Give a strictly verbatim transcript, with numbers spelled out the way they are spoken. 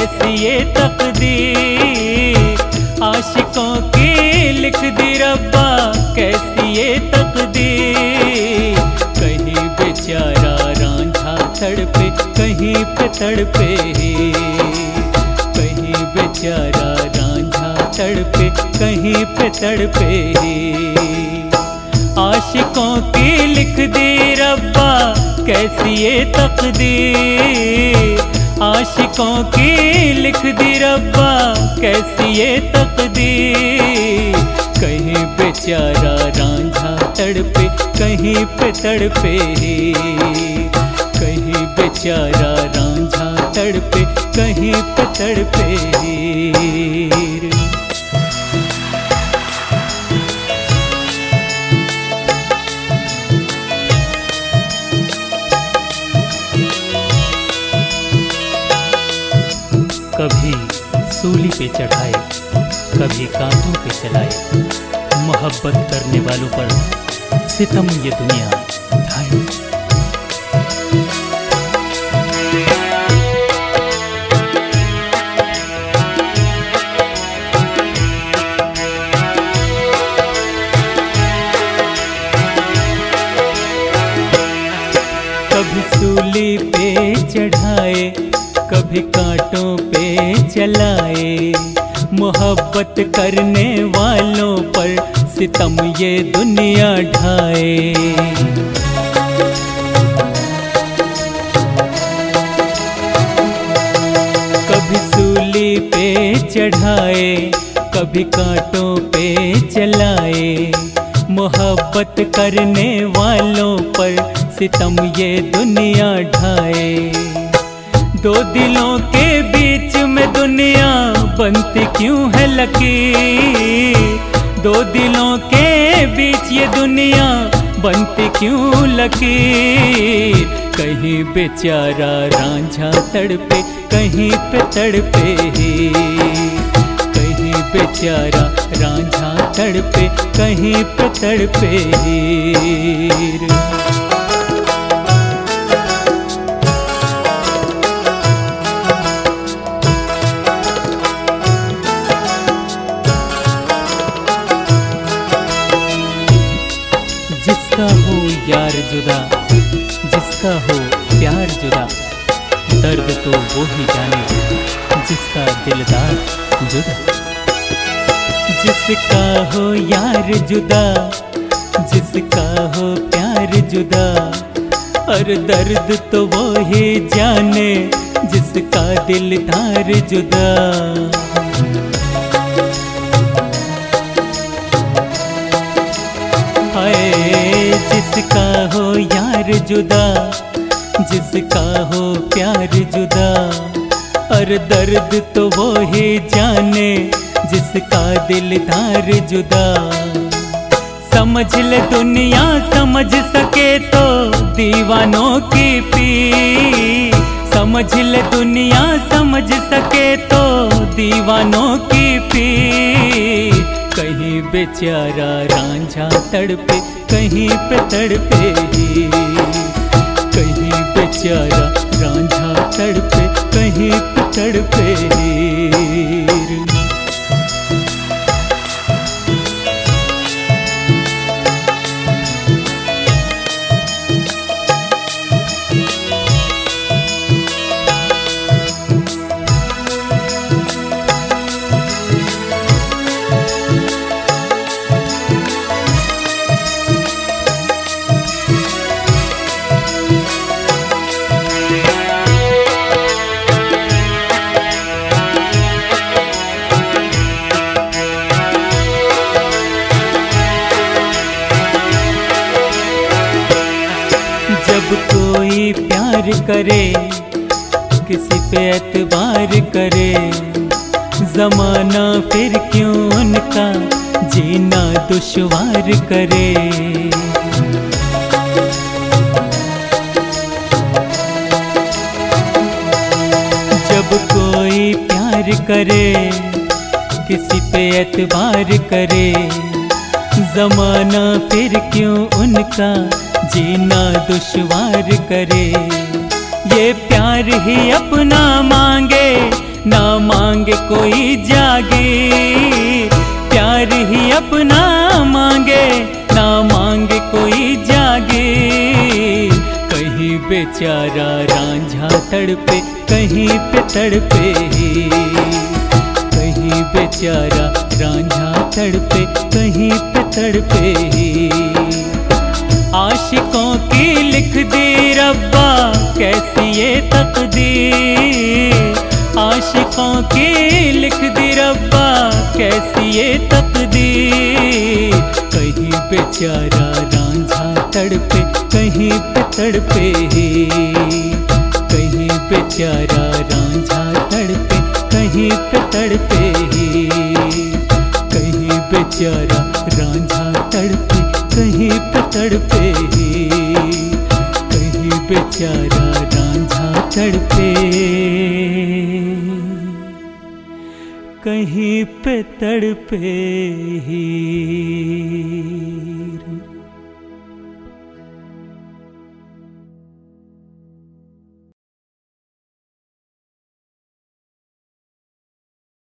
कैसी ये तकदीर, आशिकों की लिख दी रब्बा कैसी ये तकदीर। कहीं बेचारा रांझा तड़पे कहीं पे तड़पे, कहीं बेचारा रांझा तड़पे कहीं पे तड़पे। आशिकों की लिख दी रब्बा कैसी ये तकदीर, आशिकों की लिख दी रब्बा कैसी ये तकदीर। कहीं बेचारा रांझा तड़पे कहीं पे तड़पे, कहीं बेचारा रांझा तड़पे कहीं पे तड़पे। कभी सूली पे चढ़ाए कभी कांटों पे चलाए, मोहब्बत करने वालों पर सितम ये दुनिया ढाए। कभी सूली पे चढ़ाए कभी कांटों पे चलाए, मोहब्बत करने वालों पर सितम ये दुनिया ढाए। कभी सूली पे चढ़ाए कभी कांटों पे चलाए, मोहब्बत करने वालों पर सितम ये दुनिया ढाए। दो दिलों के बीच में दुनिया बनती क्यों है लकीर, दो दिलों के बीच ये दुनिया बनती क्यों लकीर। कहीं बेचारा रांझा तड़पे कहीं पे तड़पे, कहीं बेचारा रांझा तड़पे कहीं पे तड़पे। जिसका हो यार जुदा, जिसका हो प्यार जुदा, दर्द तो वो ही जाने जिसका दिलदार जुदा। जिसका हो यार जुदा, जिसका हो प्यार जुदा, और दर्द तो वो ही जाने जिसका दिलदार जुदा। जिसका हो यार जुदा, जिसका हो प्यार जुदा, और दर्द तो वो ही जाने जिसका दिलदार जुदा। समझ ले दुनिया समझ सके तो दीवानों की पीर, समझ ले दुनिया समझ सके तो दीवानों की पीर। कहीं बेचारा रांझा तड़पे कहीं पे तड़पे, कहीं बेचारा रांझा तड़पे कहीं पे तड़पे। जब कोई प्यार करे किसी पे एतबार करे, जमाना फिर क्यों उनका जीना दुश्वार करे। जब कोई प्यार करे किसी पे एतबार करे, जमाना फिर क्यों उनका जीना दुश्वार करे। ये प्यार ही अपना मांगे ना मांगे कोई जागे, प्यार ही अपना मांगे, ना मांगे कोई जागे। कहीं बेचारा रांझा तड़पे, कहीं पे तड़पे, कहीं बेचारा रांझा तड़पे, कहीं पे तड़पे। आशिकों की लिख दी रब्बा कैसी ये तकदीर, आशिकों की लिख दी रब्बा कैसी ये तकदीर। कहीं बेचारा रांझा तड़पे, कहीं पे तड़पे, कहीं बेचारा रांझा तड़पे, कहीं पे तड़पे, कहीं बेचारा रांझा तड़पे, कहीं पे तड़पे, कहीं बेचारा रांझा तड़पे, कहीं पे तड़पे ही।